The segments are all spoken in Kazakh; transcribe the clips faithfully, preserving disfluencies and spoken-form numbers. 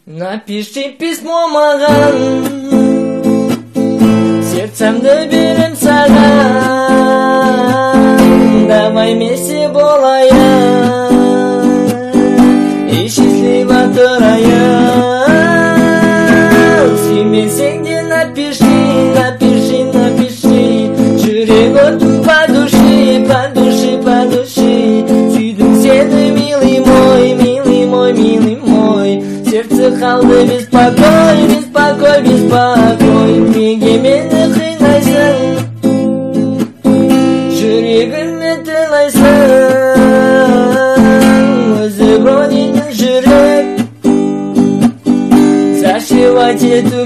Напиши письмо маған, сердцемді берем саған. Давай вместе болайық и счастливо тұрайық. Сүймесең де напиши, напиши, напиши. Жүрек отым по души, по души, по души. Сүйдім сені, милый мой, милый мой, милый мой. Сердце қалды беспокой, беспокой, беспокой. Неге мені қинайсың, жүрегіме тылайсың. Өзі броненің жүрек, зашивать ету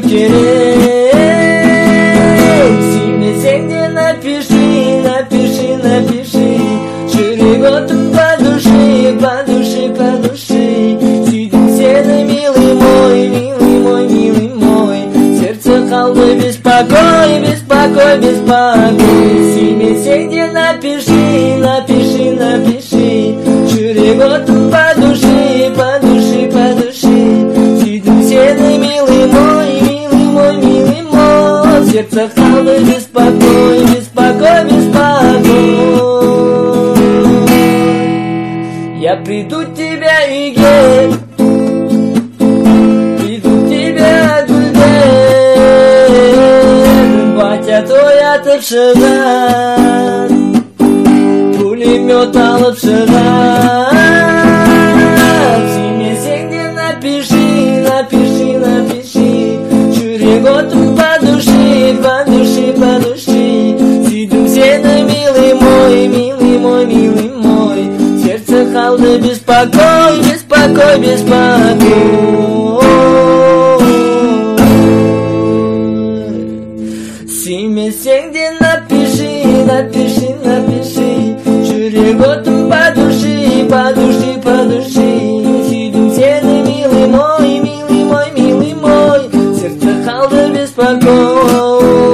керек. Сүймесең де напиши, напиши, напиши. Жүрек отым по души, по души, по души. Сүйдім сені, милый мой, милый мой, милый мой. Сердце қалды беспокой, беспокой, беспокой. Сүймесең де напиши, напиши, напиши. Жүрек отым по души, по души, по души. Сүйдім сені, милый мой, милый мой, милый мой. Сердце қалды беспокой, беспокой, беспокой. Я приду к тебе үйге, приду к тебе гүлден. Батя тоятып шығар, пулемет алып шығар. Сүймесең де напиши, напиши, напиши. Жүрек отым по души, по души, по души. Сүйдім сені, милый мой, милый мой, милый мой. Сердце қалды беспокой, беспокой, беспокой. Сүймесең де напиши, напиши, напиши. Жүрек отым по души, по души, по души. Сүйдім сені, милый мой, милый мой, милый мой. Сердце қалды беспокой.